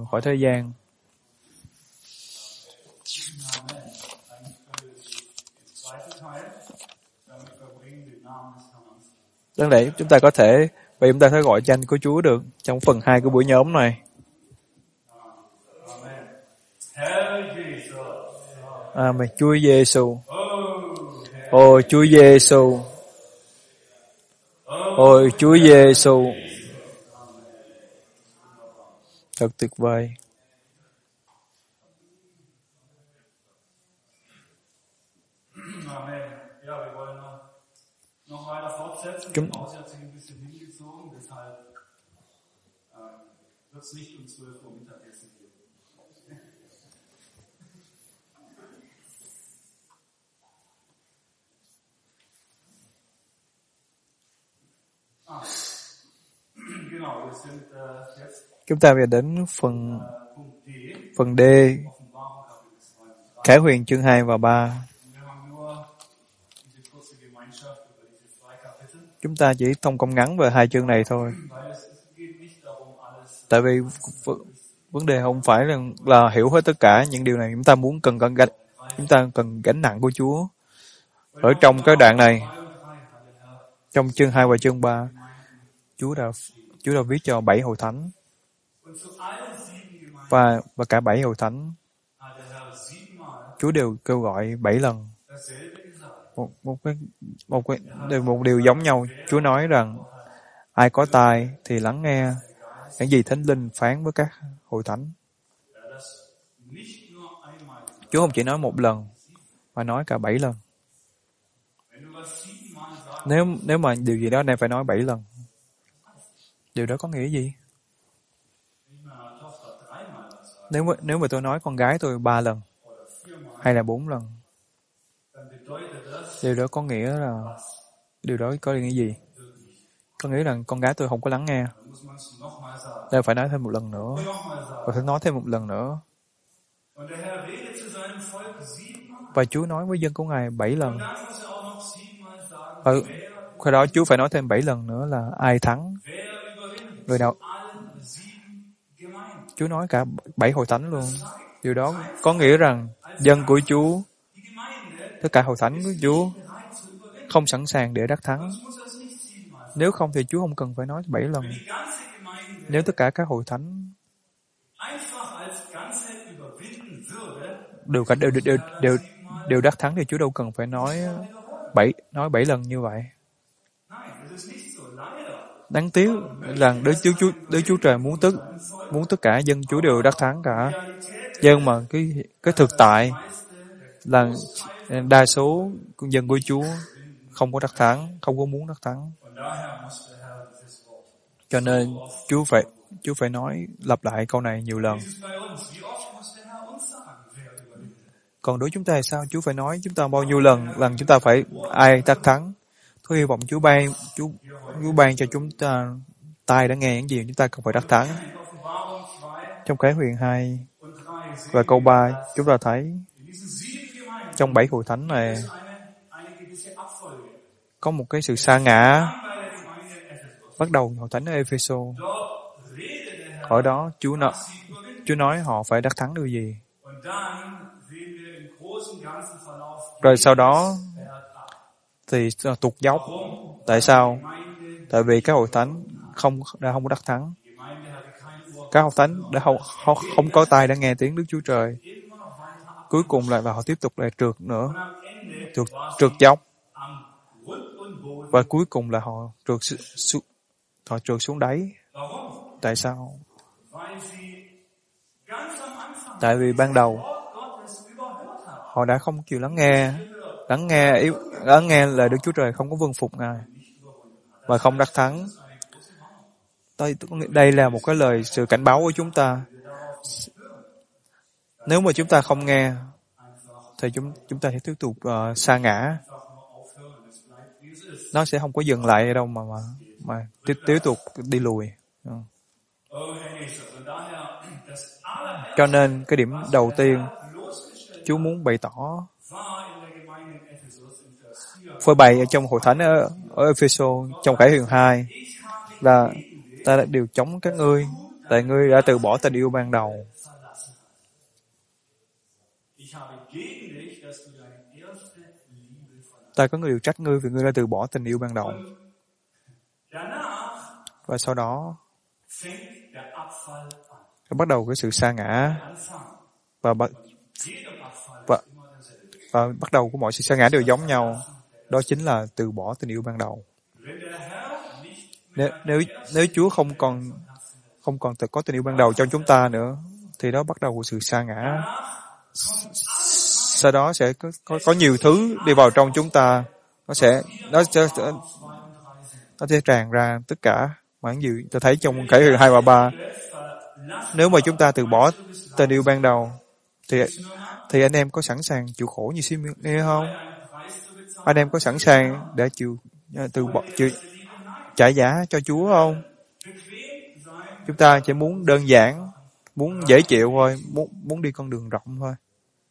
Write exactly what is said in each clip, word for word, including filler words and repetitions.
khỏi thế gian. Đáng lẽ chúng ta có thể, vậy chúng ta sẽ gọi danh của Chúa được trong phần hai của buổi nhóm này. Amen. Chúa Giêsu. Ôi Chúa Giêsu. Ôi Chúa Giêsu. Thật tuyệt vời. Chúng Chúng ta về đến phần phần D, Khải Huyền chương hai và ba. Chúng ta chỉ thông công ngắn về hai chương này thôi. Tại vì vấn đề không phải là, là hiểu hết tất cả những điều này. Chúng ta muốn cần cần gánh, chúng ta cần gánh nặng của Chúa. Ở trong cái đoạn này, trong chương hai và chương ba, Chúa đã Chúa đã viết cho bảy hội thánh. Và và cả bảy hội thánh, Chúa đều kêu gọi bảy lần. Một một cái một cái một điều giống nhau. Chúa nói rằng ai có tai thì lắng nghe những gì Thánh Linh phán với các hội thánh. Chúa không chỉ nói một lần mà nói cả bảy lần. Nếu nếu mà điều gì đó này phải nói bảy lần, điều đó có nghĩa gì? Nếu nếu mà tôi nói con gái tôi ba lần hay là bốn lần, điều đó có nghĩa là điều đó có nghĩa gì? Có nghĩa là con gái tôi không có lắng nghe. Nên phải nói thêm một lần nữa, và phải nói thêm một lần nữa. Và Chúa nói với dân của Ngài bảy lần. Và khi đó Chúa phải nói thêm bảy lần nữa là ai thắng, người nào. Chúa nói cả bảy hội thánh luôn. Điều đó có nghĩa rằng dân của Chúa, tất cả hội thánh của Chúa không sẵn sàng để đắc thắng. Nếu không thì Chúa không cần phải nói bảy lần. Nếu tất cả các hội thánh đều cả đều đều đều đều đắc thắng thì Chúa đâu cần phải nói bảy nói bảy lần như vậy. Đáng tiếc là Đức Chúa Chúa Đức Chúa Trời muốn tất muốn tất cả dân Chúa đều đắc thắng cả. Nhưng mà cái cái thực tại là đa số dân của Chúa không có đắc thắng, không có muốn đắc thắng. Cho nên Chúa phải Chúa phải nói lặp lại câu này nhiều lần. Còn đối chúng ta thì sao? Chúa phải nói chúng ta bao nhiêu lần lần chúng ta phải ai đắc thắng. Tôi hy vọng Chúa ban Chúa Chúa ban cho chúng ta tai đã nghe những gì chúng ta cần phải đắc thắng. Trong Khải Huyền hai và câu ba, chúng ta thấy trong bảy hội thánh này có một cái sự sa ngã. Bắt đầu hội thánh ở Epheso. Ở đó Chúa nói, Chúa nói họ phải đắc thắng điều gì. Rồi sau đó thì tụt dốc. Tại sao? Tại vì các hội thánh không đã không có đắc thắng. Các hội thánh đã không không, không có tai đã nghe tiếng Đức Chúa Trời. Cuối cùng lại và họ tiếp tục lại trượt nữa, trượt trượt dốc. Và cuối cùng là họ trượt xuống, họ trượt xuống đáy. Tại sao? Tại vì ban đầu họ đã không chịu lắng nghe, lắng nghe yếu, lắng nghe lời Đức Chúa Trời, không có vâng phục Ngài và không đắc thắng. Đây, đây là một cái lời sự cảnh báo của chúng ta. Nếu mà chúng ta không nghe, thì chúng chúng ta sẽ tiếp tục uh, sa ngã. Nó sẽ không có dừng lại đâu mà mà mà tiếp tiếp tục đi lùi. Ừ. Cho nên cái điểm đầu tiên Chúa muốn bày tỏ, phơi bày ở trong hội thánh ở, ở Epheso trong Khải Huyền hai là ta đã điều chống các ngươi tại ngươi đã từ bỏ tình yêu ban đầu. Ta có người điều trách ngươi vì ngươi đã từ bỏ tình yêu ban đầu. Và sau đó bắt đầu cái sự sa ngã và bắt và, và bắt đầu của mọi sự sa ngã đều giống nhau. Đó chính là từ bỏ tình yêu ban đầu. Nếu nếu nếu Chúa không còn không còn có tình yêu ban đầu trong chúng ta nữa, thì đó bắt đầu của sự sa ngã. Sau đó sẽ có, có có nhiều thứ đi vào trong chúng ta, nó sẽ nó sẽ nó sẽ tràn ra tất cả những gì tôi thấy trong Khải Huyền hai và ba. Nếu mà chúng ta từ bỏ tình yêu ban đầu, thì thì anh em có sẵn sàng chịu khổ như Simeon không? Anh em có sẵn sàng để chịu từ bỏ chịu trả giá cho Chúa không? Chúng ta chỉ muốn đơn giản, muốn dễ chịu thôi, muốn muốn đi con đường rộng thôi.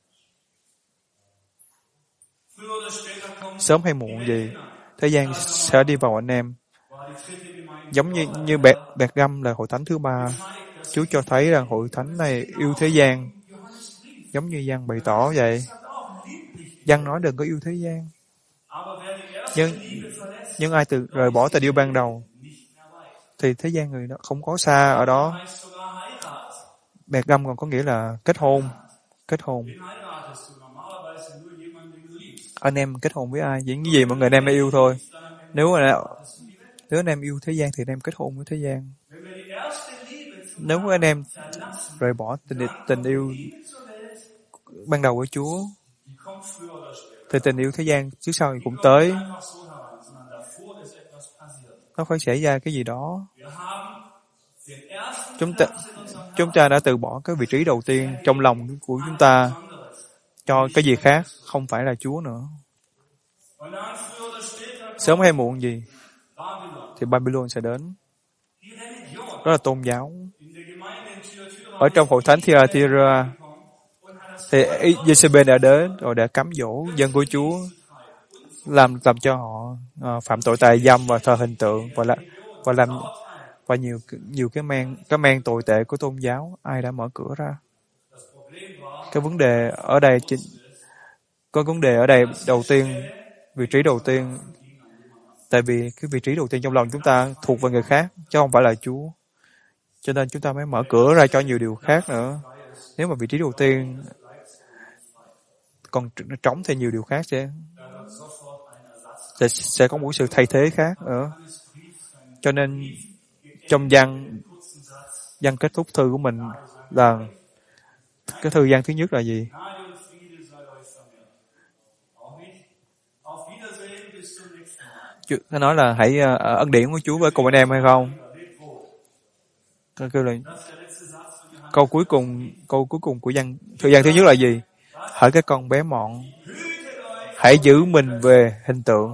Sớm hay muộn gì, thế gian sẽ đi vào anh em. Giống như như bẹt bẹt găm là hội thánh thứ ba, Chúa cho thấy rằng hội thánh này yêu thế gian, giống như Giăng bày tỏ vậy. Giăng nói đừng có yêu thế gian. Nhưng nhưng ai từ rời bỏ tình yêu ban đầu, thì thế gian người đó không có xa ở đó. Bẹt găm còn có nghĩa là kết hôn, kết hôn. Anh em kết hôn với ai? Những cái gì mọi người anh em đã yêu thôi. Nếu mà nếu anh em yêu thế gian thì anh em kết hôn với thế gian. Nếu anh em rời bỏ tình tình yêu ban đầu với Chúa, thì tình yêu thế gian trước sau thì cũng tới. Nó phải xảy ra cái gì đó. Chúng ta chúng ta đã từ bỏ cái vị trí đầu tiên trong lòng của chúng ta cho cái gì khác, không phải là Chúa nữa. Sớm hay muộn gì thì Babylon sẽ đến. Đó là tôn giáo. Ở trong hội thánh Thyatira thì Jezebel đã đến rồi đã cám dỗ dân của Chúa, làm làm cho họ uh, phạm tội tà dâm và thờ hình tượng và là và làm và nhiều nhiều cái men cái men tồi tệ của tôn giáo. Ai đã mở cửa ra? Cái vấn đề ở đây chính có vấn đề ở đây đầu tiên, vị trí đầu tiên, tại vì cái vị trí đầu tiên trong lòng chúng ta thuộc về người khác chứ không phải là Chúa, cho nên chúng ta mới mở cửa ra cho nhiều điều khác nữa. Nếu mà vị trí đầu tiên còn trống thì nhiều điều khác sẽ sẽ, sẽ có một sự thay thế khác nữa. Cho nên trong văn văn kết thúc thư của mình là cái thư văn thứ nhất là gì? Nó nói là hãy uh, ân điển của Chúa với cùng anh em hay không? Câu, là, câu cuối cùng câu cuối cùng của văn thư văn thứ nhất là gì? Hỡi cái con bé mọn, hãy giữ mình về hình tượng.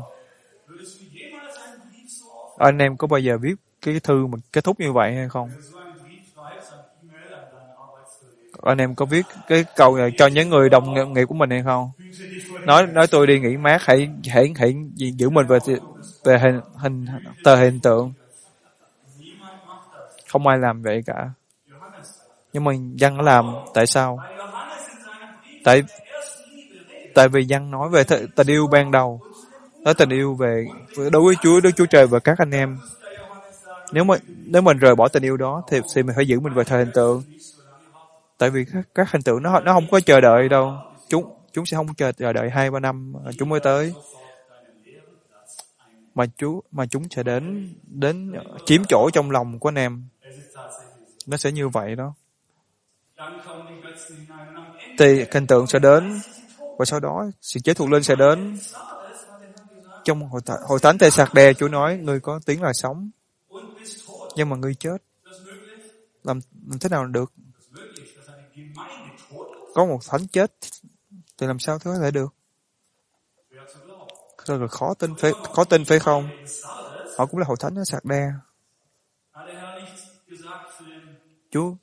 Anh em có bao giờ viết cái thư mà kết thúc như vậy hay không? Anh em có viết cái câu này cho những người đồng nghiệp của mình hay không? Nói nói tôi đi nghỉ mát, hãy hãy hãy giữ mình về về hình hình tờ hình tượng. Không ai làm vậy cả. Nhưng mà Giăng nó làm. Tại sao? Tại tại vì Giăng nói về th- tình yêu ban đầu, nói tình yêu về đối với Chúa, đối với Chúa Trời và các anh em. Nếu mà nếu mình rời bỏ tình yêu đó thì thì mình phải giữ mình về thời hình tượng. Tại vì các, các hình tượng nó nó không có chờ đợi đâu. Chúng chúng sẽ không chờ đợi hai ba năm chúng mới tới. Mà chú mà chúng sẽ đến đến chiếm chỗ trong lòng của anh em. Nó sẽ như vậy đó. Thì hình tượng sẽ đến và sau đó sự chế thuộc linh sẽ đến. Trong hội, th- hội thánh Tê Sạc Đe, Chúa nói ngươi có tiếng là sống, nhưng mà ngươi chết. Làm, làm thế nào được? Có một thánh chết thì làm sao thế có thể được? Thật là khó tin, phải khó tin phải không? Họ cũng là hội thánh ở Sạc Đe. Chúa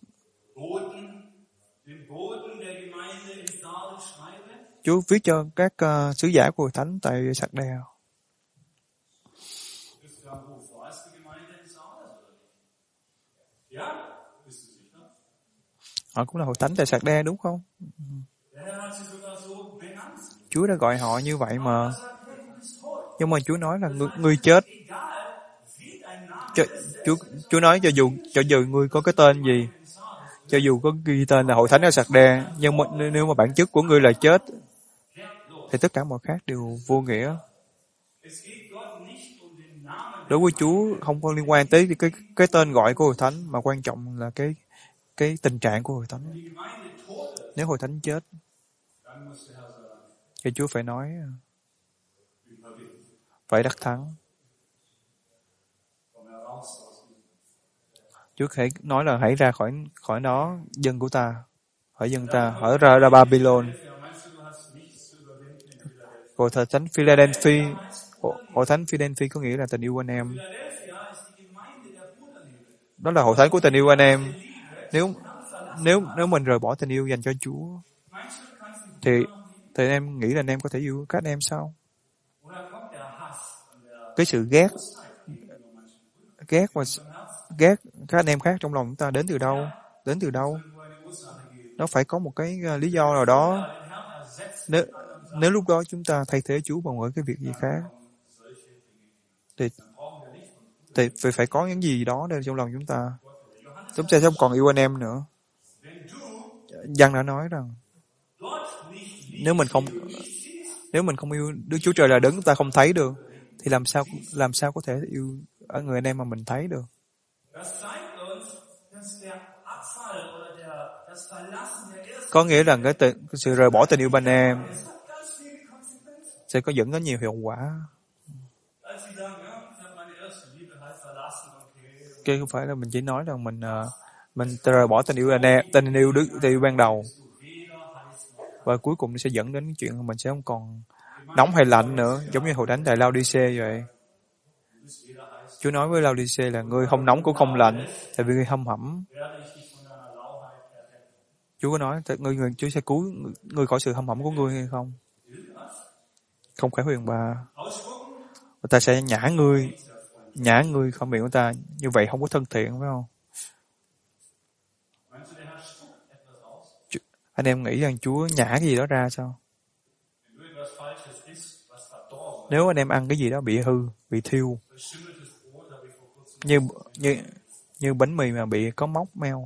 Chúa viết cho các uh, sứ giả của hội thánh tại Sạc Đe. Họ cũng là hội thánh tại Sạc-đe, đúng không? Chúa đã gọi họ như vậy mà. Nhưng mà Chúa nói là ngươi, ngươi chết. Cho, Chúa, Chúa nói cho dù cho dù ngươi có cái tên gì, cho dù có ghi tên là hội thánh ở Sạc-đe, nhưng mà, nếu mà bản chất của ngươi là chết, thì tất cả mọi khác đều vô nghĩa. Đối với Chúa không có liên quan tới cái cái tên gọi của hội thánh, mà quan trọng là cái cái tình trạng của hội thánh. Nếu hội thánh chết, thì Chúa phải nói phải đắc thắng. Chúa hãy nói là hãy ra khỏi khỏi nó, dân của ta, khỏi dân ta, hãy ra ra Babylon. Hội thánh Philadelphia, hội thánh Philadelphia có nghĩa là tình yêu anh em. Đó là hội thánh của tình yêu anh em. Nếu nếu nếu mình rời bỏ tình yêu dành cho Chúa, thì thì em nghĩ là anh em có thể yêu các anh em sao? Cái sự ghét, ghét và ghét các anh em khác trong lòng chúng ta đến từ đâu? Đến từ đâu? Nó phải có một cái lý do nào đó. Nếu nếu lúc đó chúng ta thay thế Chúa bằng một cái việc gì khác, thì thì phải phải có những gì đó trong lòng chúng ta. Chúng ta không còn yêu anh em nữa. Giăng đã nói rằng nếu mình không nếu mình không yêu Đức Chúa Trời là đấng chúng ta không thấy được, thì làm sao làm sao có thể yêu ở người anh em mà mình thấy được? Có nghĩa là cái, tự, cái sự rời bỏ tình yêu bên em sẽ có dẫn đến nhiều hiệu quả. Cái không phải là mình chỉ nói rằng mình mình rời bỏ tình yêu anh em, tình yêu Đức, tình yêu ban đầu, và cuối cùng nó sẽ dẫn đến chuyện mình sẽ không còn nóng hay lạnh nữa, giống như hội thánh tại Laodice vậy. Chúa nói với Laodice là ngươi không nóng cũng không lạnh, tại vì ngươi hâm hẩm. Chúa có nói ngươi, ngươi Chúa sẽ cứu ngươi khỏi sự hâm hẩm của ngươi hay không? Không phải huyền bà. Người ta sẽ nhả ngươi, nhả ngươi khỏi miệng của ta, như vậy không có thân thiện, phải không? Anh em nghĩ rằng Chúa nhả cái gì đó ra sao? Nếu anh em ăn cái gì đó bị hư, bị thiêu, như như như bánh mì mà bị có móc meo,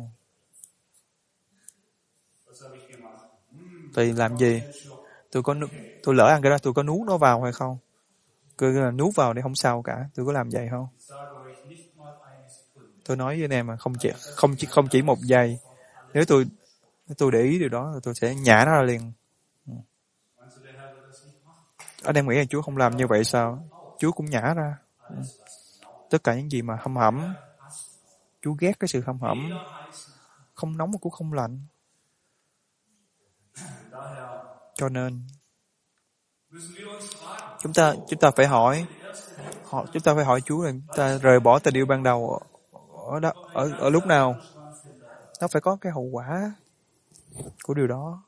thì làm gì? Tôi có tôi lỡ ăn cái đó, tôi có nuốt nó vào hay không? Cứ là nuốt vào thì không sao cả. Tôi có làm vậy không? Tôi nói với anh em mà không chỉ không chỉ không chỉ một giây. Nếu tôi nếu tôi để ý điều đó, tôi sẽ nhả nó ra liền. Anh em nghĩ là Chúa không làm như vậy sao? Chúa cũng nhả ra. Tất cả những gì mà hâm hẩm, Chúa ghét cái sự hâm hẩm, không nóng mà cũng không lạnh. Cho nên chúng ta chúng ta phải hỏi, họ chúng ta phải hỏi Chúa là chúng ta rời bỏ tình yêu ban đầu ở đó ở ở lúc nào? Nó phải có cái hậu quả của điều đó.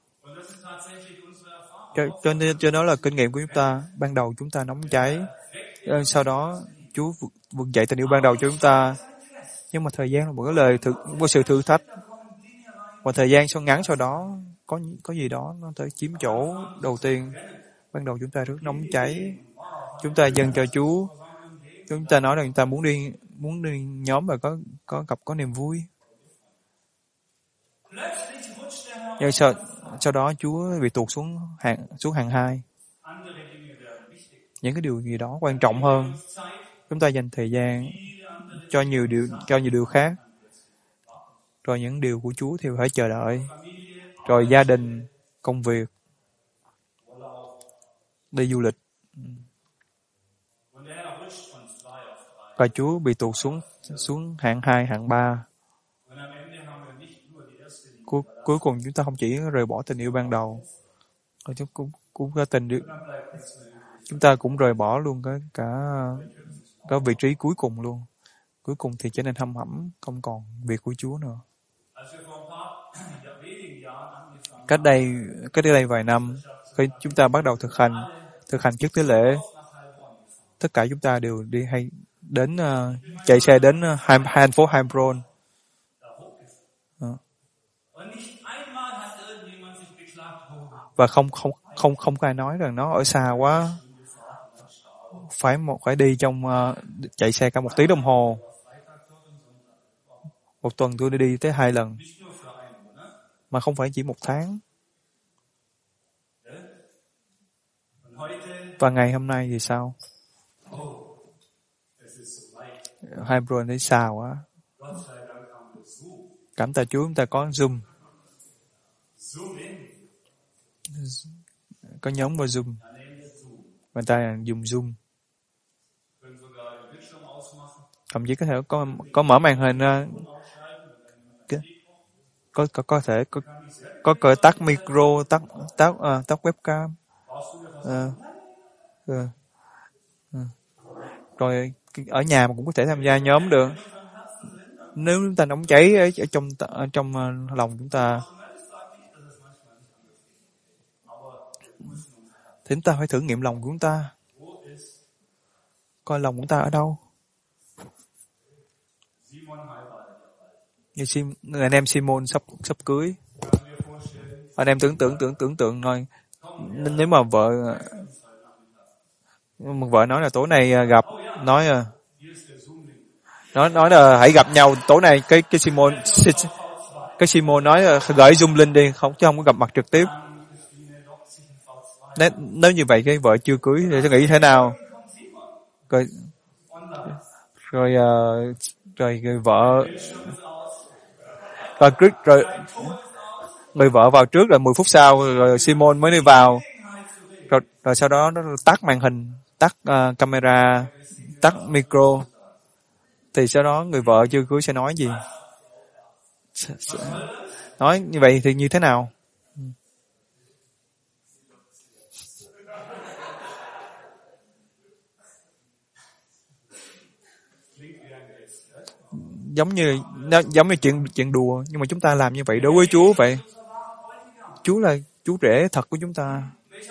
Cho, cho nên cho nó là kinh nghiệm của chúng ta. Ban đầu chúng ta nóng cháy, sau đó Chúa vực, vực dậy tình yêu ban đầu cho chúng ta. Nhưng mà thời gian là một cái lời thực, một sự thử thách. Và thời gian sau ngắn sau đó có có gì đó nó tới chiếm chỗ đầu tiên. Ban đầu chúng ta rất nóng cháy, chúng ta dâng cho Chúa, chúng ta nói là chúng ta muốn đi muốn đi nhóm và có có gặp có niềm vui. Nhưng sau sau đó Chúa bị tuột xuống hàng xuống hàng hai. Những cái điều gì đó quan trọng hơn, chúng ta dành thời gian cho nhiều điều cho nhiều điều khác. Rồi những điều của Chúa thì phải chờ đợi. Rồi gia đình, công việc, đi du lịch. Và Chúa bị tụt xuống xuống hạng hai, hạng ba. Cuối, cuối cùng chúng ta không chỉ rời bỏ tình yêu ban đầu, chúng cũng cũng có tình yêu, chúng ta cũng rời bỏ luôn cái cả cả vị trí cuối cùng luôn. Cuối cùng thì trở nên hâm hẩm, không còn việc của Chúa nữa. Cách đây cách đây vài năm, khi chúng ta bắt đầu thực hành thực hành chức tế lễ, tất cả chúng ta đều đi hay đến uh, chạy xe đến uh, hai thành phố Hebron. Uh. và không không không không có ai nói rằng nó ở xa quá, phải một phải đi trong uh, chạy xe cả một tiếng đồng hồ. Một tuần tôi đi tới hai lần, mà không phải chỉ một tháng. Và ngày hôm nay thì sao? Hai bro thấy xa quá. Cảm tạ Chúa chúng ta có Zoom, có nhóm qua Zoom, người ta dùng Zoom, thậm chí có thể có có mở màn hình ra, có có có thể có có cỡ tắt micro, tắt tắt uh, tắt webcam, uh, uh, uh. rồi ở nhà mà cũng có thể tham gia nhóm được. Nếu chúng ta nóng cháy ở, ở trong ở trong uh, lòng chúng ta, thì chúng ta phải thử nghiệm lòng của chúng ta, coi lòng của chúng ta ở đâu. Như Sim, anh em Simon sắp sắp cưới, anh em tưởng tưởng tưởng tưởng tượng thôi. Nếu mà vợ một vợ nói là tối nay gặp, nói nói nói là hãy gặp nhau tối nay, cái cái Simon cái Simon nói là gửi Zoom link đi, không chứ không có gặp mặt trực tiếp. Nếu, nếu như vậy cái vợ chưa cưới thì sẽ nghĩ thế nào? Rồi rồi uh, rồi người vợ rồi, rồi người vợ vào trước, rồi mười phút sau rồi Simon mới đi vào, rồi, rồi sau đó nó tắt màn hình, tắt uh, camera, tắt micro, thì sau đó người vợ chưa cưới sẽ nói gì? Nói như vậy thì như thế nào? Giống như nó giống như chuyện chuyện đùa, nhưng mà chúng ta làm như vậy đối với Chúa vậy. Chúa là Chúa rể thật của chúng ta.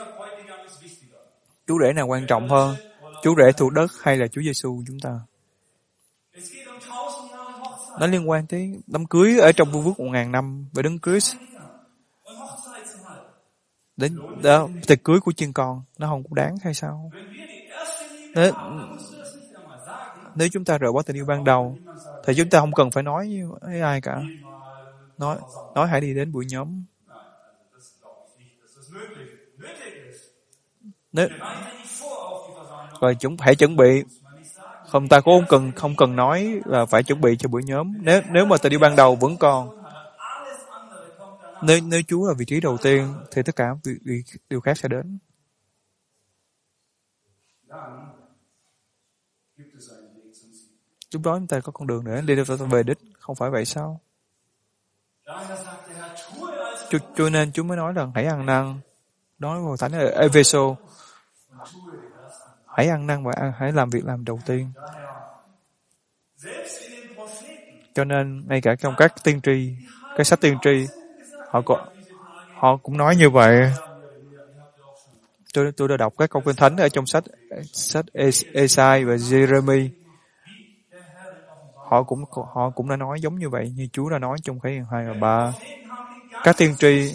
Chúa rể nào quan trọng hơn? Chúa rể thuộc đất hay là Chúa Giêsu chúng ta? Nó liên quan tới đám cưới ở trong vương quốc một ngàn năm với Đấng Christ. Đến đó, tiệc cưới của chiên con nó không cũng đáng hay sao? Nếu, nếu chúng ta rời bỏ tình yêu ban đầu thì chúng ta không cần phải nói với ai cả. Nói nói hãy đi đến buổi nhóm. Nếu rồi chúng hãy chuẩn bị. Không, ta cũng không cần không cần nói là phải chuẩn bị cho buổi nhóm. Nếu nếu mà tình yêu ban đầu vẫn còn, nếu nếu Chúa là vị trí đầu tiên thì tất cả việc, điều khác sẽ đến. Lúc đó chúng ta có con đường để đi về đích, không phải vậy sao? Cho, cho nên Chúa mới nói rằng hãy ăn năn. Nói vào Thánh ở Ephesos, hãy ăn năn và hãy làm việc làm đầu tiên. Cho nên ngay cả trong các tiên tri, các sách tiên tri, họ có, họ cũng nói như vậy. Tôi tôi đã đọc các câu kinh thánh ở trong sách sách Esai và Jeremy. Họ cũng họ cũng đã nói giống như vậy, như Chúa đã nói trong Khải Huyền hai và ba. Các tiên tri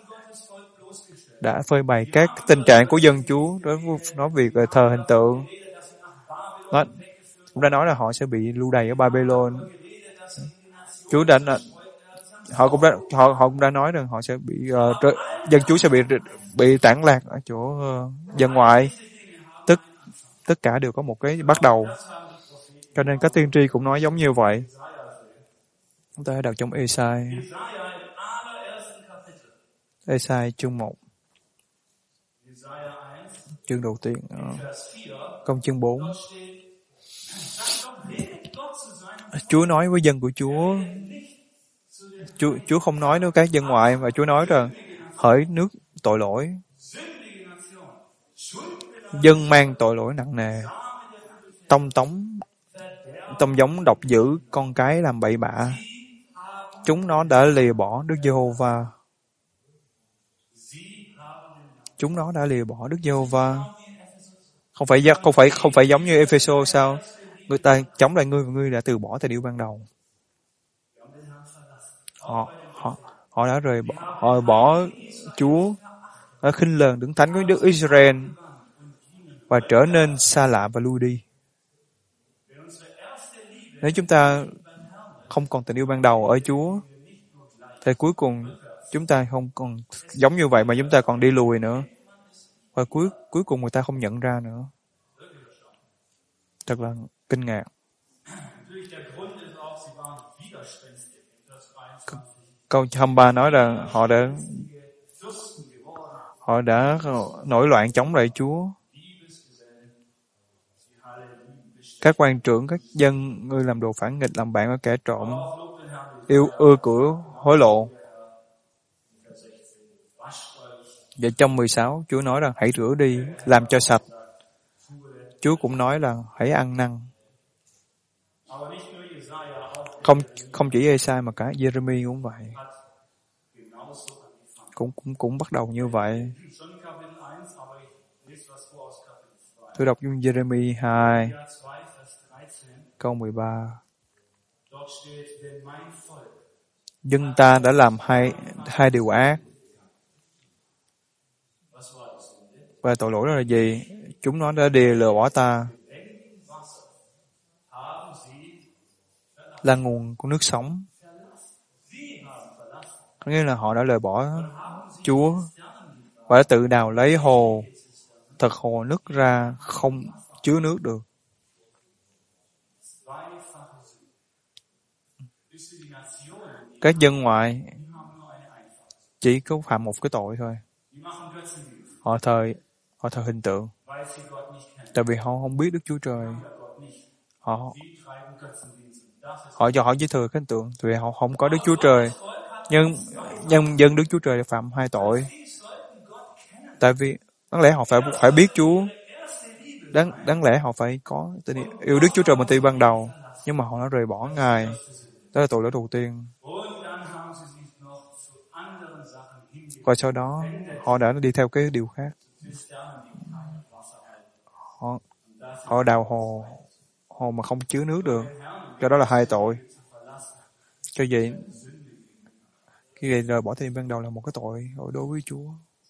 đã phơi bày các tình trạng của dân Chúa, đối với nói việc về thờ hình tượng. Nó cũng đã nói là họ sẽ bị lưu đày ở Babylon. Chúa đã họ cũng đã họ họ cũng đã nói rằng họ sẽ bị uh, dân Chúa sẽ bị bị tản lạc ở chỗ uh, dân ngoại. Tất tất cả đều có một cái bắt đầu. Cho nên các tiên tri cũng nói giống như vậy. Chúng ta hãy đọc trong Esai. Esai chương một. Chương đầu tiên. Uh, câu chương bốn. Chúa nói với dân của Chúa. Chúa, Chúa không nói với các dân ngoại, mà Chúa nói rằng hỡi nước tội lỗi, dân mang tội lỗi nặng nề, tông tống tông giống độc dữ, con cái làm bậy bạ, chúng nó đã lìa bỏ Đức Giê-hô-va. Chúng nó đã lìa bỏ Đức Giê-hô-va. Không phải không phải không phải giống như Ephesos sao? Người ta chống lại ngươi và ngươi đã từ bỏ tình yêu ban đầu. Họ họ họ đã rời bỏ, họ bỏ Chúa. đã khinh lờn đứng thánh của Đức Israel và trở nên xa lạ và lui đi. Nếu chúng ta không còn tình yêu ban đầu ở Chúa, thì cuối cùng chúng ta không còn giống như vậy mà chúng ta còn đi lùi nữa. Và cuối cuối cùng người ta không nhận ra nữa. Thật là kinh ngạc. Câu hai mươi ba nói là họ đã họ đã nổi loạn chống lại Chúa. Các quan trưởng, các dân, ngươi làm đồ phản nghịch, làm bạn với kẻ trộm, yêu ưa của hối lộ. Và trong mười sáu, Chúa nói rằng hãy rửa đi, làm cho sạch. Chúa cũng nói là hãy ăn năn. Không không chỉ Ê-sai mà cả Giê-rê-mi cũng vậy. Cũng cũng cũng bắt đầu như vậy. Tôi đọc trong Giê-rê-mi hai, câu mười ba. Dân ta đã làm hai hai điều ác. Và tội lỗi đó là gì? Chúng nó đã đi lừa bỏ ta, là nguồn của nước sống. Có nghĩa là họ đã lừa bỏ Chúa và đã tự đào lấy hồ, thật hồ nứt ra không chứa nước được. Các dân ngoại chỉ có phạm một cái tội thôi. Họ thờ họ thờ hình tượng, tại vì họ không biết Đức Chúa Trời. Họ họ cho họ chỉ thừa cái hình tượng, tại vì họ không có Đức Chúa Trời. Nhưng nhân dân Đức Chúa Trời phạm hai tội. Tại vì đáng lẽ họ phải phải biết Chúa, đáng đáng lẽ họ phải có tình yêu, yêu Đức Chúa Trời mà từ ban đầu, nhưng mà họ đã rời bỏ Ngài. Đó là tội lỗi đầu tiên. Và sau đó họ đã đi theo cái điều khác. Họ họ đào hồ hồ mà không chứa nước được. Cho đó là hai tội. Cho vậy khi vậy rời bỏ tình ban đầu là một cái tội đối với Chúa.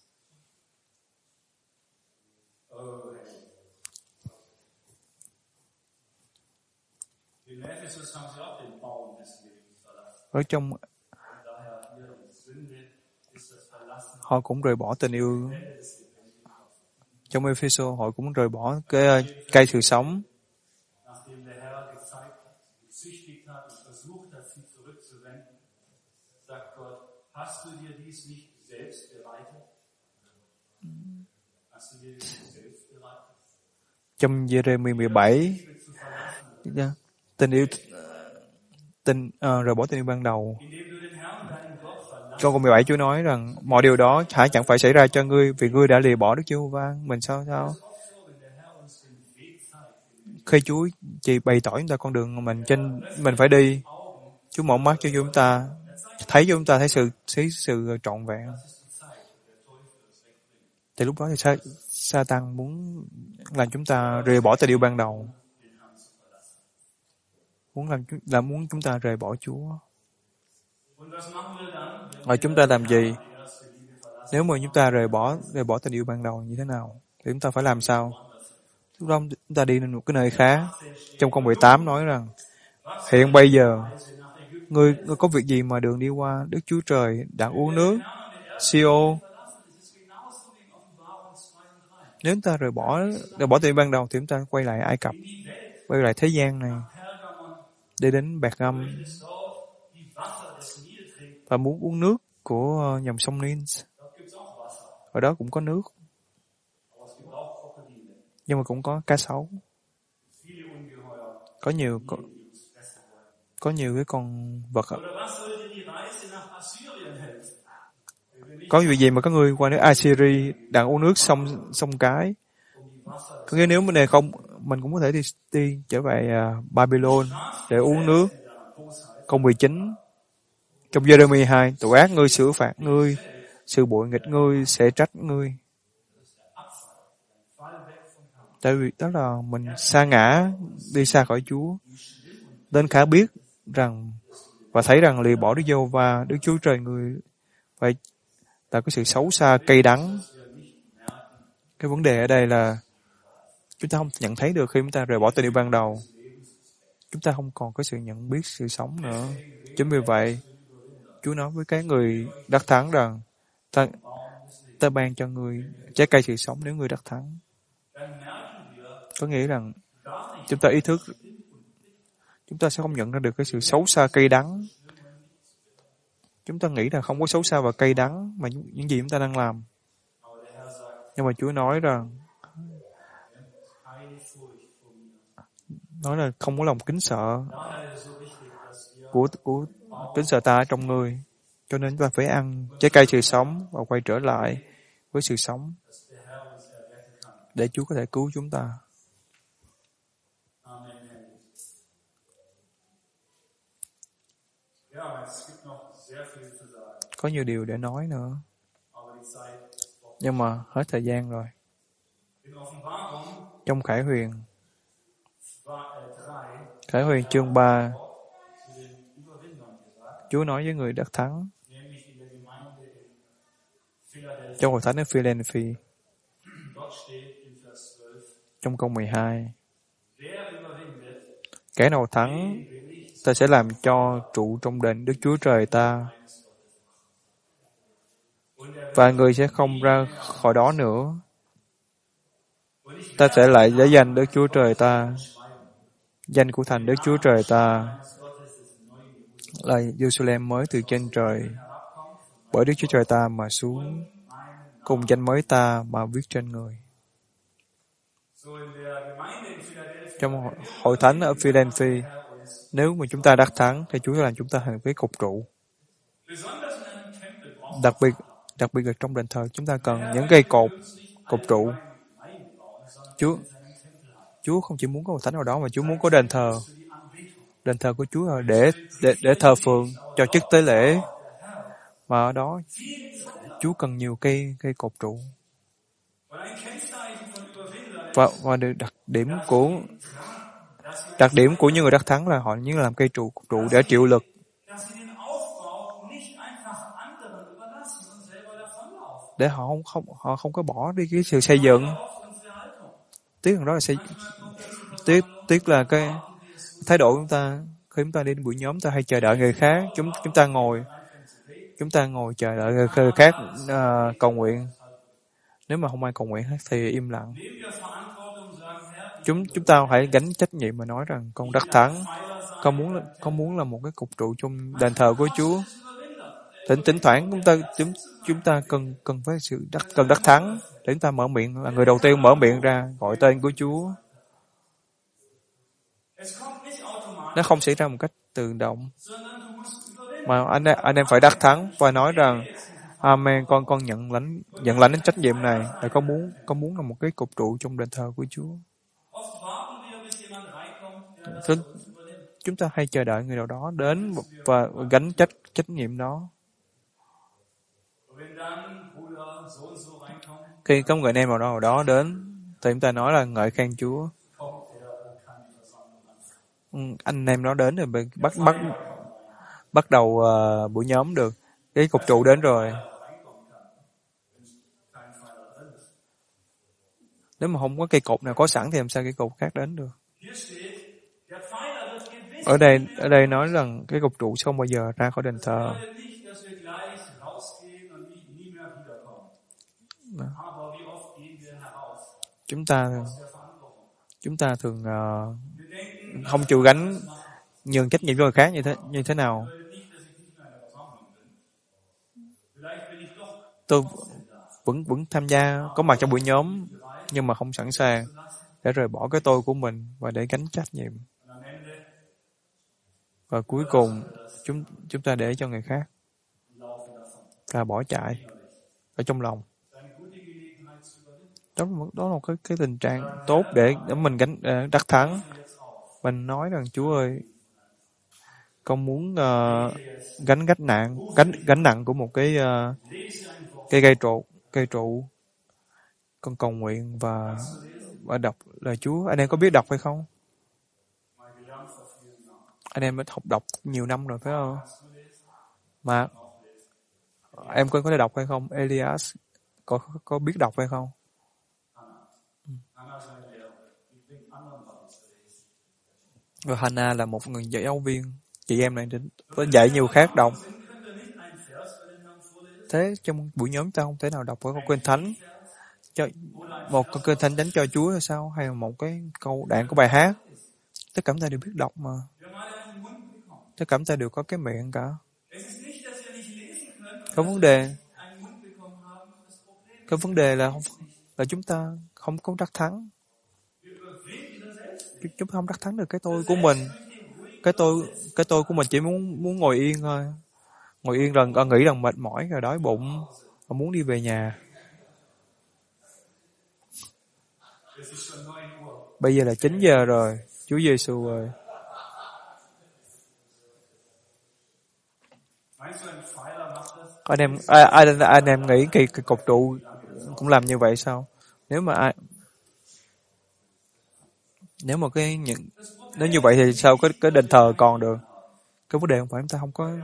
Ở trong họ cũng rời bỏ tình yêu. Trong Ê-phê-sô họ cũng rời bỏ cái cây sự sống. Trong Giê-rê-mi mười bảy, tình yêu tình uh, rời bỏ tình yêu ban đầu. Câu mười bảy Chúa nói rằng mọi điều đó hả chẳng phải xảy ra cho ngươi vì ngươi đã lìa bỏ Đức Giê-hô-va. Mình sao sao? Khi Chúa chỉ bày tỏ chúng ta con đường mình trên mình phải đi, Chúa mở mắt cho chúng ta, thấy cho chúng ta thấy sự thấy sự trọn vẹn. Thì lúc đó thì sa, Sa-tan muốn làm chúng ta rời bỏ tình yêu ban đầu, muốn làm là muốn chúng ta rời bỏ Chúa. Và chúng ta làm gì? Nếu mà chúng ta rời bỏ rời bỏ tình yêu ban đầu như thế nào? Thì chúng ta phải làm sao? Lúc đó chúng ta đi đến một cái nơi khác. Trong câu mười tám nói rằng hiện bây giờ ngươi, ngươi có việc gì mà đường đi qua Đức Chúa Trời đã uống nước Si-ô. Nếu chúng ta rời bỏ rời bỏ tình yêu ban đầu thì chúng ta quay lại Ai Cập, quay lại thế gian này, đi đến Bẹt Găm và muốn uống nước của dòng sông Nin. Ở đó cũng có nước, nhưng mà cũng có cá sấu, có nhiều có, có nhiều cái con vật. Có việc gì mà có người qua nước Assyria đang uống nước sông sông cái? Có nghĩa nếu mình này không, mình cũng có thể đi, đi trở về uh, Babylon để uống nước. Câu mười chín trong Giê-rê-mi hai, tội ác ngươi xử phạt ngươi, sự bội nghịch ngươi sẽ trách ngươi. Tại vì đó là mình sa ngã, đi xa khỏi Chúa. Nên khả biết rằng và thấy rằng lìa bỏ Đức Giê-hô-va, Đức Chúa Trời người phải là cái sự xấu xa cay đắng Cái vấn đề ở đây là chúng ta không nhận thấy được khi chúng ta rời bỏ tình yêu ban đầu. Chúng ta không còn có sự nhận biết sự sống nữa. Chính vì vậy, Chúa nói với cái người đắc thắng rằng ta, ta ban cho người trái cây sự sống nếu người đắc thắng. Có nghĩa rằng chúng ta ý thức, chúng ta sẽ không nhận ra được cái sự xấu xa cay đắng. Chúng ta nghĩ là không có xấu xa và cay đắng mà những gì chúng ta đang làm. Nhưng mà Chúa nói rằng nói là không có lòng kính sợ của của kính sợ ta ở trong người, cho nên chúng ta phải ăn trái cây sự sống và quay trở lại với sự sống để Chúa có thể cứu chúng ta. Có nhiều điều để nói nữa, nhưng mà hết thời gian rồi. Trong Khải Huyền, Khải Huyền chương ba, Chúa nói với người đắc thắng trong hội thánh ở Philadelphia, trong câu mười hai, kẻ nào thắng, ta sẽ làm cho trụ trong đền Đức Chúa Trời ta, và người sẽ không ra khỏi đó nữa. Ta sẽ lại lấy danh Đức Chúa Trời ta, danh của thành Đức Chúa Trời ta, là Jerusalem mới từ trên trời, bởi Đức Chúa Trời ta mà xuống, cùng danh mới ta mà viết trên người. Trong hội thánh ở Philadelphia, nếu mà chúng ta đắc thắng, thì Chúa làm chúng ta thành cái cột trụ. Đặc biệt, đặc biệt là trong đền thờ, chúng ta cần những cây cột, cột trụ. Chúa, Chúa không chỉ muốn có hội thánh nào đó, mà Chúa muốn có đền thờ. Đền thờ của Chúa là để để để thờ phượng cho chức tế lễ, mà ở đó Chúa cần nhiều cây cây cột trụ. Và và đặc điểm của đặc điểm của những người đắc thắng là họ như làm cây trụ trụ để chịu lực. Để họ không không họ không có bỏ đi cái sự xây dựng. Tiếc rằng đó là xây tiếc tiếc là cái thái độ của chúng ta khi chúng ta đi đến buổi nhóm, ta hay chờ đợi người khác. Chúng chúng ta ngồi chúng ta ngồi chờ đợi người khác uh, cầu nguyện. Nếu mà không ai cầu nguyện thì im lặng. Chúng chúng ta hãy gánh trách nhiệm mà nói rằng con đắc thắng, con muốn con muốn là một cái cột trụ trong đền thờ của Chúa. Thỉnh thỉnh thoảng chúng ta chúng chúng ta cần cần phải sự đắc cần đắc thắng để chúng ta mở miệng, là người đầu tiên mở miệng ra gọi tên của Chúa. Nó không xảy ra một cách tự động, mà anh anh em phải đắc thắng và nói rằng Amen, con con nhận lãnh nhận lãnh đến trách nhiệm này, là con muốn con muốn là một cái cột trụ trong đền thờ của Chúa. Chúng ta hay chờ đợi người nào đó đến và gánh trách trách nhiệm đó. Khi có người anh em nào đó, nào đó đến thì chúng ta nói là ngợi khen Chúa. Anh em nó đến rồi bắt bắt bắt đầu uh, buổi nhóm được. Cái cột trụ đến rồi. Nếu mà không có cây cột nào có sẵn thì làm sao cây cột khác đến được? Ở đây ở đây nói rằng cái cột trụ sẽ không bao giờ ra khỏi đền thờ. Chúng ta chúng ta thường uh, không chịu gánh nhường trách nhiệm cho người khác như thế như thế nào? Tôi vẫn vẫn tham gia có mặt trong buổi nhóm, nhưng mà không sẵn sàng để rời bỏ cái tôi của mình và để gánh trách nhiệm. Và cuối cùng chúng chúng ta để cho người khác và bỏ chạy ở trong lòng. Đó, đó là cái cái tình trạng tốt để để mình gánh đắc thắng. Mình nói rằng Chúa ơi, con muốn uh, gánh gánh nặng gánh gánh nặng của một cái uh, cây cây trụ cây trụ. Con cầu nguyện và và đọc lời Chúa. Anh em có biết đọc hay không? Anh em đã học đọc nhiều năm rồi phải không? Mà em có có thể đọc hay không? Elias có có biết đọc hay không? Và Hana là một người giáo viên, chị em này đến với dạy nhiều khác đọc. Thế trong buổi nhóm ta không thể nào đọc một kinh thánh cho một câu kinh thánh đánh cho Chúa hay sao, hay là một cái câu đoạn của bài hát. Tất cả chúng ta đều biết đọc mà. Tất cả chúng ta đều có cái miệng cả. Cái vấn đề cái vấn đề là là chúng ta không có đắc thắng. Chúng ta không đắc thắng được cái tôi của mình. Cái tôi cái tôi của mình chỉ muốn muốn ngồi yên thôi. Ngồi yên rồi nghĩ rằng mệt mỏi rồi đói bụng và muốn đi về nhà. Bây giờ là chín giờ rồi, Chúa Giêsu ơi. Anh em anh, anh em nghĩ cái, cái cột trụ cũng làm như vậy sao? Nếu mà ai nếu mà cái những nếu như vậy thì sao cái cái đền thờ còn được? Cái vấn đề không phải chúng ta không có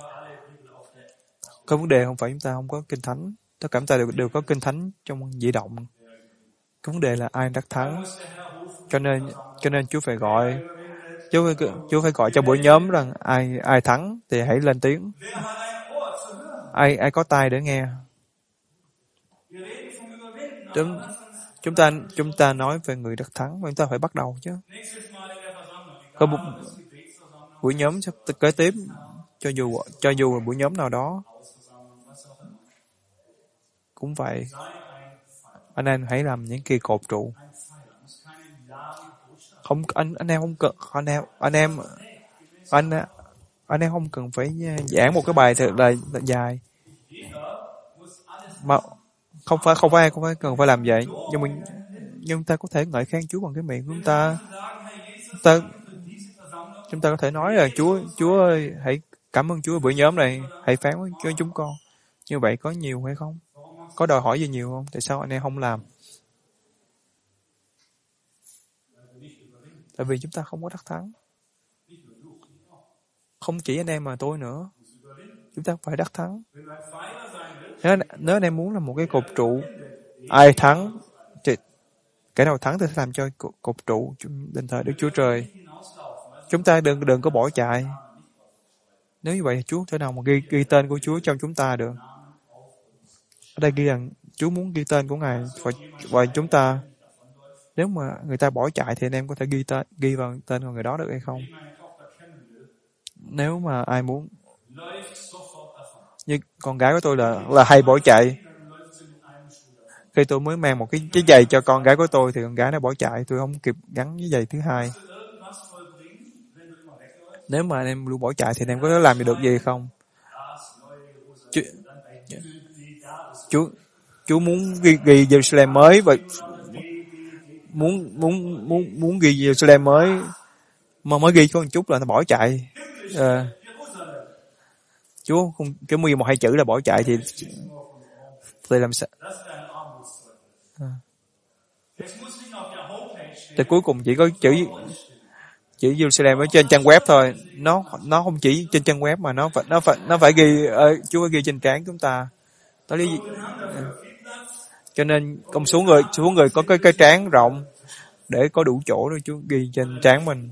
cái vấn đề không phải chúng ta không có kinh thánh. Tất cả chúng ta đều đều có kinh thánh trong di động. Cái vấn đề là ai đắc thắng. Cho nên cho nên Chúa phải gọi Chúa phải, Chúa phải gọi cho buổi nhóm rằng ai ai thắng thì hãy lên tiếng. Ai ai có tai để nghe. Chúng chúng ta chúng ta nói về người đắc thắng, chúng ta phải bắt đầu chứ. Có một buổi nhóm sắp kế tiếp, cho dù cho dù là buổi nhóm nào đó cũng vậy. Anh em hãy làm những kỳ cột trụ. Không anh anh em không cần anh em anh em anh anh em không cần phải giảng một cái bài thật là, là dài. Mà không phải không phải không phải cần phải làm vậy, nhưng mình nhưng ta có thể ngợi khen Chúa bằng cái miệng của chúng ta. Chúng ta chúng ta có thể nói là Chúa Chúa ơi, hãy cảm ơn Chúa buổi nhóm này, hãy phán với chúng con. Như vậy có nhiều hay không? Có đòi hỏi gì nhiều không? Tại sao anh em không làm? Tại vì chúng ta không có đắc thắng. Không chỉ anh em mà tôi nữa. Chúng ta phải đắc thắng. Nếu, nếu anh em muốn là một cái cột trụ, ai thắng, thì cái nào thắng thì sẽ làm cho cột trụ đền thờ Đức Chúa Trời. Chúng ta đừng đừng có bỏ chạy. Nếu như vậy thì Chúa thể nào mà ghi, ghi tên của Chúa trong chúng ta được. Ở đây ghi rằng Chúa muốn ghi tên của Ngài và, và chúng ta. Nếu mà người ta bỏ chạy thì anh em có thể ghi tên ghi vào tên của người đó được hay không? Nếu mà ai muốn, như con gái của tôi là là hay bỏ chạy. Khi tôi mới mang một cái cái giày cho con gái của tôi thì con gái nó bỏ chạy, tôi không kịp gắn với giày thứ hai. Nếu mà anh em luôn bỏ chạy thì anh em có thể làm được gì không? Chú, chú, chú muốn ghi, ghi Jerusalem mới và muốn muốn muốn muốn ghi Jerusalem mới mà mới ghi có một chút là nó bỏ chạy. À, Chúa không cái ghi một hai chữ là bỏ chạy thì thì làm sao? À. Thì cuối cùng chỉ có chữ chữ Jerusalem ở trên trang web thôi. Nó nó không chỉ trên trang web mà nó phải nó phải nó phải ghi uh, Chúa phải ghi trên trán chúng ta. Đó lý uh. Cho nên công số người số người có cái cái trán rộng để có đủ chỗ để Chúa ghi trên trán mình.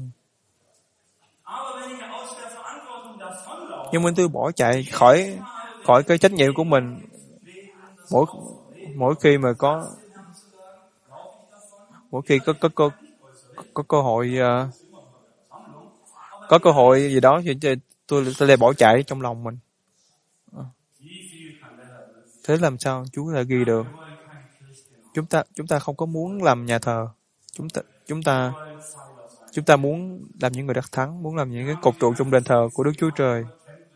Nhưng mình tôi bỏ chạy khỏi khỏi cái trách nhiệm của mình. Mỗi mỗi khi mà có mỗi khi có có có có, có cơ hội uh, có cơ hội gì đó thì tôi tôi, tôi lại bỏ chạy trong lòng mình. Thế làm sao Chúa lại ghi được? Chúng ta chúng ta không có muốn làm nhà thờ. Chúng ta chúng ta chúng ta muốn làm những người đắc thắng, muốn làm những cái cột trụ trong đền thờ của Đức Chúa Trời.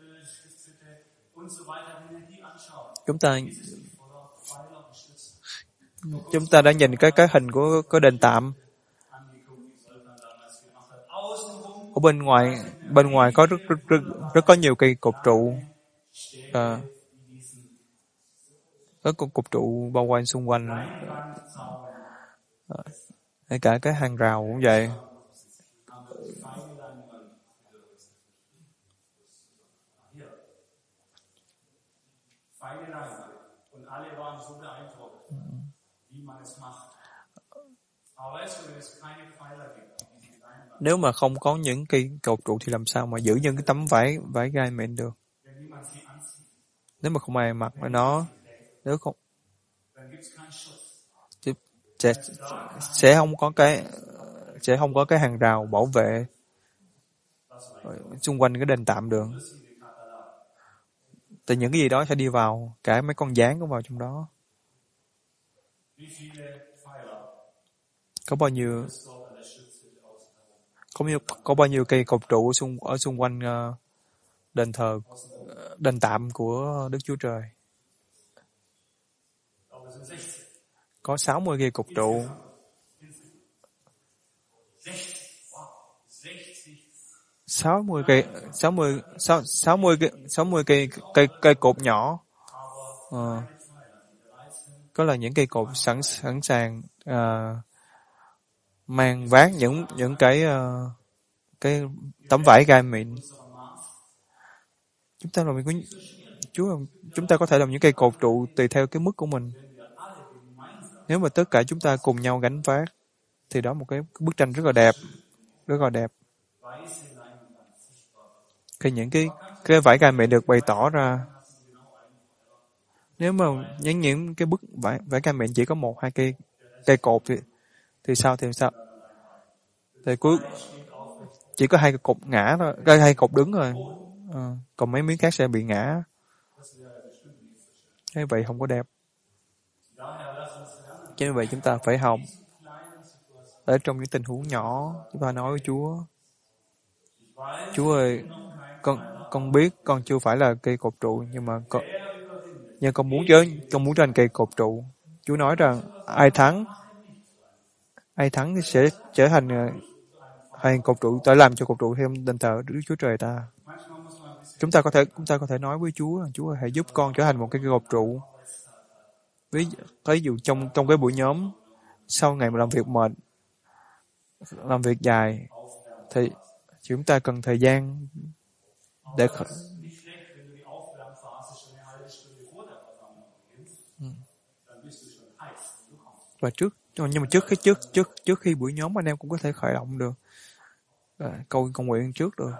Chúng ta chúng ta đã nhìn cái cái hình của cái đền tạm. Ở bên ngoài bên ngoài có rất rất rất, rất có nhiều cây cột trụ. À, có cột, cột trụ bao quanh xung quanh. À, ngay cả cái hàng rào cũng vậy. Nếu mà không có những cây cột trụ thì làm sao mà giữ những cái tấm vải vải gai mịn được? Nếu mà không ai mặc nó, nếu không sẽ sẽ không có cái sẽ không có cái hàng rào bảo vệ xung quanh cái đền tạm được. Thì những cái gì đó sẽ đi vào, cả mấy con gián cũng vào trong đó. Có bao nhiêu có bao nhiêu, có bao nhiêu cây cột trụ ở xung, ở xung quanh uh, đền thờ, đền tạm của Đức Chúa Trời? Có sáu mươi cây cột trụ. sáu mươi cây, sáu mươi, sáu mươi cây, sáu mươi cây, cây, cây cột nhỏ. À, có là những cây cột sẵn sẵn sàng à, mang vác những những cái uh, cái tấm vải gai mịn. Chúng ta làm những Chúa, chúng ta có thể làm những cây cột trụ tùy theo cái mức của mình. Nếu mà tất cả chúng ta cùng nhau gánh vác, thì đó một cái bức tranh rất là đẹp, rất là đẹp. Khi những cái cái vải gai mịn được bày tỏ ra, nếu mà những những cái bức vải vải gai mịn chỉ có một hai cây cây cột thì thì sao thì sao? Thì cuối chỉ có hai cái cột ngã thôi, cái hai cột đứng rồi, à, còn mấy miếng khác sẽ bị ngã. Thế vậy không có đẹp. Cho nên vậy chúng ta phải học ở trong những tình huống nhỏ, chúng ta nói với Chúa: Chúa ơi, con con biết con chưa phải là cây cột trụ, nhưng mà con nhưng con muốn chứ con muốn trên cây cột trụ. Chúa nói rằng ai thắng ai thắng thì sẽ trở thành thành cột trụ, tới làm cho cột trụ thêm đền thờ Đức Chúa Trời ta. Chúng ta có thể chúng ta có thể nói với Chúa: Chúa hãy giúp con trở thành một cái cột trụ. Ví, ví dụ trong trong cái buổi nhóm, sau ngày mà làm việc mệt, làm việc dài, thì chúng ta cần thời gian để khởi... và trước nhưng mà trước cái trước trước trước khi buổi nhóm anh em cũng có thể khởi động được à, câu cầu nguyện trước được.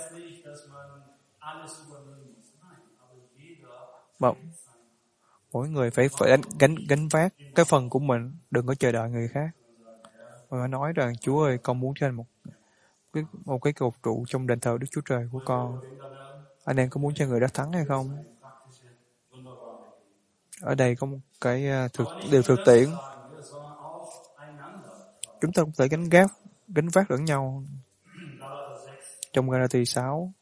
Mà mỗi người phải phải gánh gánh gánh vác cái phần của mình, đừng có chờ đợi người khác. Và nói rằng Chúa ơi, con muốn trở thành một cái một cái cột trụ trong đền thờ Đức Chúa Trời của con. Anh em có muốn cho người đó thắng hay không? Ở đây có một cái thực điều thực tiễn. Chúng ta cũng thể gánh gác, gánh vác lẫn nhau. Trong Galatia sáu,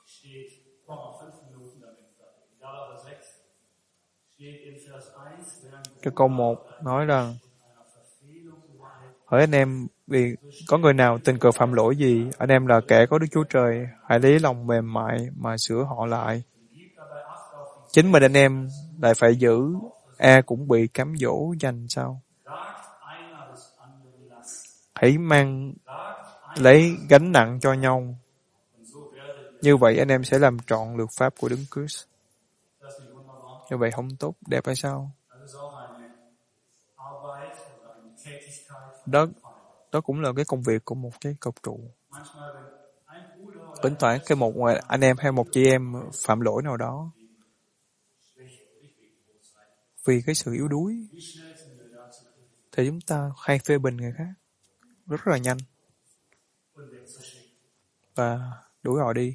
cái câu một nói rằng: hỏi anh em, vì có người nào tình cờ phạm lỗi gì, anh em là kẻ có Đức Chúa Trời, hãy lấy lòng mềm mại mà sửa họ lại. Chính mình anh em lại phải giữ, e cũng bị cám dỗ dành sao? Hãy mang lấy gánh nặng cho nhau. Như vậy anh em sẽ làm trọn luật pháp của Đấng Christ. Như vậy không tốt, đẹp hay sao? Đó, đó cũng là cái công việc của một cái cột trụ. Thỉnh thoảng cái một anh em hay một chị em phạm lỗi nào đó, vì cái sự yếu đuối, thì chúng ta hay phê bình người khác rất là nhanh và đuổi họ đi.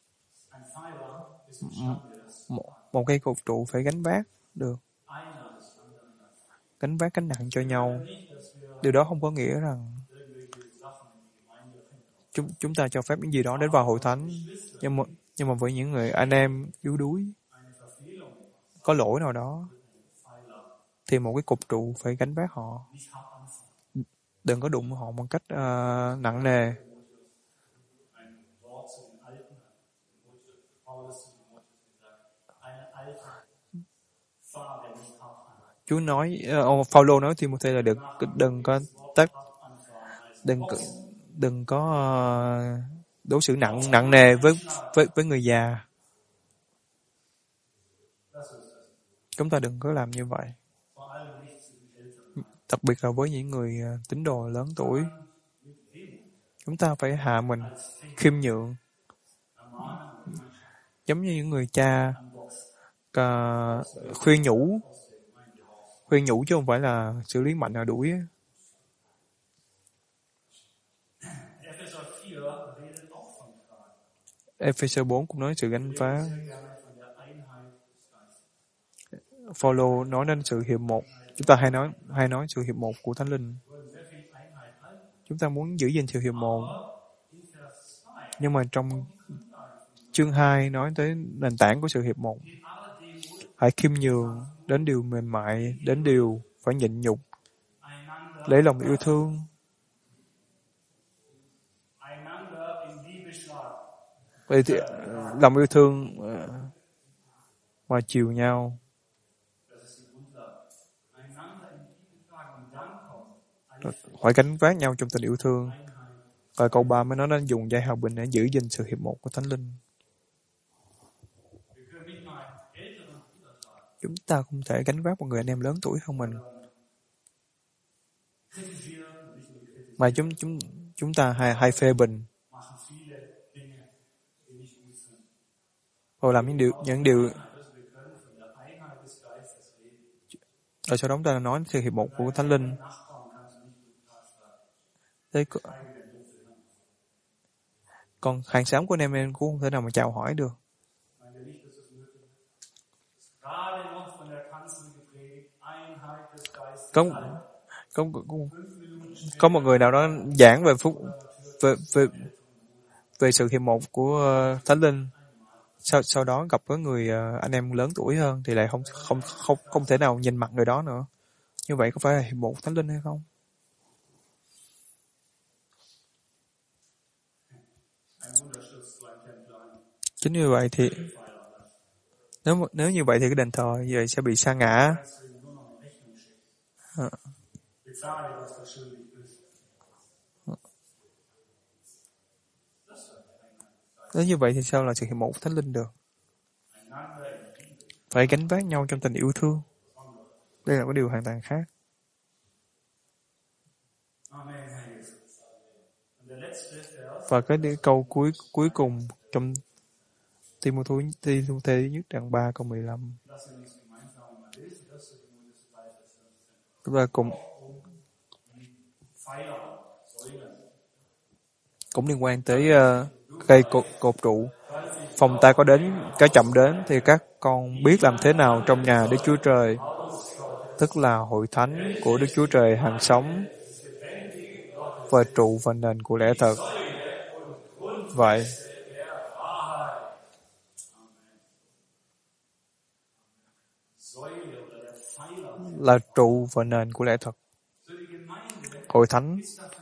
Một, một cây cột trụ phải gánh vác được, gánh vác gánh nặng cho nhau. Điều đó không có nghĩa rằng chúng chúng ta cho phép những gì đó đến vào hội thánh, nhưng mà nhưng mà với những người anh em yếu đuối, có lỗi nào đó, thì một cái cột trụ phải gánh vác họ. Đừng có đụng họ một cách uh, nặng nề. Chúa nói, uh, Phaolô nói Timôthê là đừng đừng có tách, đừng đừng có uh, đối xử nặng nặng nề với với với người già. Chúng ta đừng có làm như vậy. Đặc biệt là với những người tín đồ lớn tuổi. Chúng ta phải hạ mình, khiêm nhượng, giống như những người cha uh, khuyên nhủ, khuyên nhủ chứ không phải là xử lý mạnh là đuổi. Ephesos bốn cũng nói sự gánh vác. Phaolô nói đến sự hiệp một. Chúng ta hay nói hay nói sự hiệp một của Thánh Linh. Chúng ta muốn giữ gìn sự hiệp một. Nhưng mà trong chương hai nói tới nền tảng của sự hiệp một. Hãy khiêm nhường đến điều mềm mại, đến điều phải nhịn nhục, lấy lòng yêu thương. Vậy thì lòng yêu thương mà chiều nhau. Phải gánh vác nhau trong tình yêu thương. Và câu ba mới nói đến dùng dây hòa bình để giữ gìn sự hiệp một của Thánh Linh. Chúng ta không thể gánh vác một người anh em lớn tuổi hơn mình. Mà chúng chúng chúng ta hay hay phê bình. Rồi làm những điều những điều rồi sau đó chúng ta nói sự hiệp một của Thánh Linh. Thế còn hàng xóm của anh em em cũng không thể nào mà chào hỏi được. Có có có, có một người nào đó giảng về phúc về về về sự hiệp một của uh, Thánh Linh. Sau sau đó gặp với người uh, anh em lớn tuổi hơn thì lại không không không không thể nào nhìn mặt người đó nữa. Như vậy có phải là hiệp một Thánh Linh hay không? Chính như vậy thì nếu nếu như vậy thì cái đền thờ vậy sẽ bị sa ngã. À. Nếu như vậy thì sao là sự hiệp một Thánh Linh được? Phải gánh vác nhau trong tình yêu thương. Đây là một điều hoàn toàn khác. Và cái câu cuối cuối cùng trong Timôthê Timôthê nhất đoạn ba câu mười lăm. Chúng ta cùng cũng liên quan tới uh, cây cột, cột trụ. Phòng ta có đến có chậm đến thì các con biết làm thế nào trong nhà Đức Chúa Trời, tức là hội thánh của Đức Chúa Trời hàng sống và trụ và nền của lẽ thật. Vậy là trụ và nền của lẽ thật. Hội thánh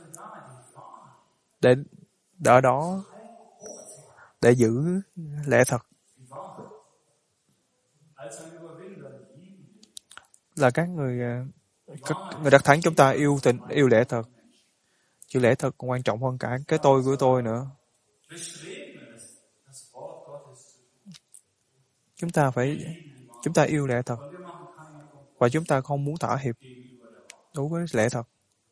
để ở đó để giữ lẽ thật. Là các người các người đắc thắng chúng ta yêu tình yêu lẽ thật. Chữ lẽ thật còn quan trọng hơn cả cái tôi của tôi nữa. Chúng ta phải chúng ta yêu lẽ thật và chúng ta không muốn thỏa hiệp đối với lẽ thật.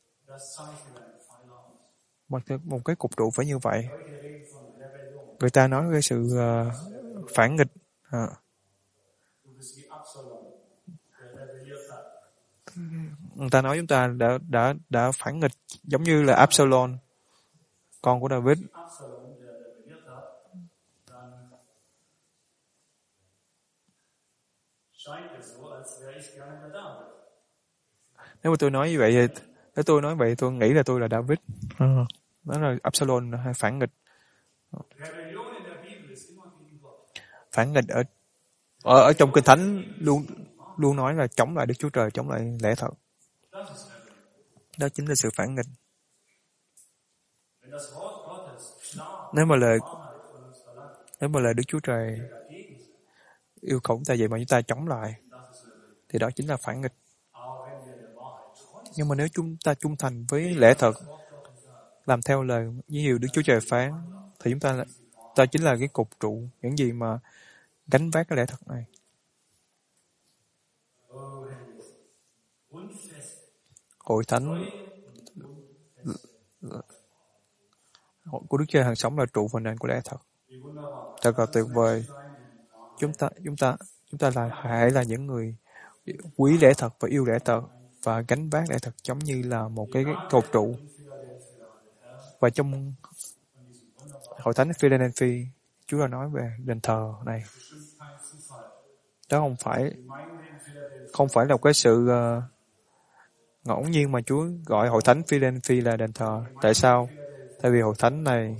Một, một cái cục trụ phải như vậy. Người ta nói cái sự uh, phản nghịch. À. Người ta nói chúng ta đã đã đã phản nghịch giống như là Absalom, con của David. Nếu mà tôi nói như vậy, nếu tôi nói vậy, tôi nghĩ là tôi là David. Ừ. Đó là Absalom hay phản nghịch. Phản nghịch ở ở, ở trong Kinh Thánh luôn luôn nói là chống lại Đức Chúa Trời, chống lại lẽ thật. Đó chính là sự phản nghịch. Nếu mà lời nếu mà lời Đức Chúa Trời yêu cầu chúng ta vậy mà chúng ta chống lại, thì đó chính là phản nghịch. Nhưng mà nếu chúng ta trung thành với lẽ thật, làm theo lời những điều Đức Chúa Trời phán, thì chúng ta ta chính là cái cột trụ, những gì mà gánh vác cái lẽ thật này. Hội thánh của Đức Chúa Trời hằng sống là trụ và nền của lẽ thật. Thật là tuyệt vời. Chúng ta, chúng ta, chúng ta là hãy là những người quý lẽ thật và yêu lẽ thật và gánh vác lẽ thật giống như là một cái, cái cột trụ. Và trong hội thánh Philadelphia, Chúa đã nói về đền thờ này. Đó không phải không phải là một cái sự uh, ngẫu nhiên mà Chúa gọi hội thánh Philadelphia là đền thờ. Tại sao? Tại vì hội thánh này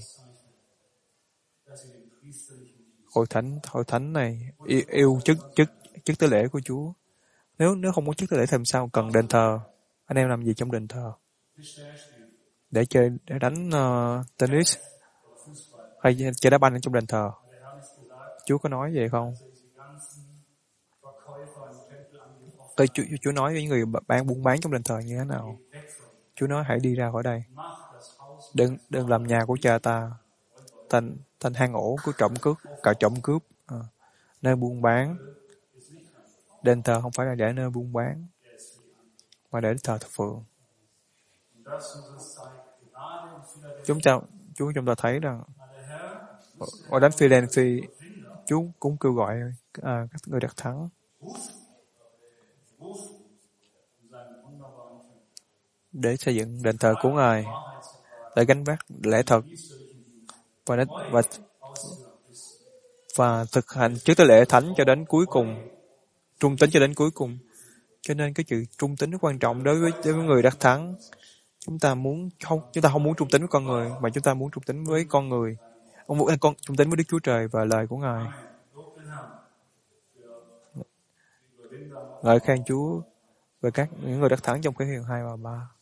hội thánh hội thánh này yêu, yêu chức chức chức tế lễ của Chúa. Nếu nếu không có chức tế lễ thì làm sao cần đền thờ? Anh em làm gì trong đền thờ? Để chơi để đánh uh, tennis hay chơi đá banh ở trong đền thờ? Chúa có nói vậy không? Tôi Chúa, Chúa nói với những người bán buôn bán trong đền thờ như thế nào? Chúa nói hãy đi ra khỏi đây. Đừng đừng làm nhà của cha ta thành thành hang ổ của trộm cướp, cả trộm cướp. À, nơi buôn bán. Đền thờ không phải là để nơi buôn bán, mà để thờ thờ phượng. Chúng ta Chúa chúng ta thấy rằng ở đánh Philadelphia, Chúa cũng kêu gọi à, các người đắc thắng để xây dựng đền thờ của Ngài, để gánh vác lẽ thật và và và thực hành chức tế lễ thánh cho đến cuối cùng, trung tín cho đến cuối cùng. Cho nên cái chữ trung tín rất quan trọng đối với đối với người đắc thắng. Chúng ta muốn không chúng ta không muốn trung tín với con người, mà chúng ta muốn trung tín với con người, ông muốn con trung tín với Đức Chúa Trời và lời của Ngài. Ngợi khen Chúa về các những người đắc thắng trong cái hiền hai và ba.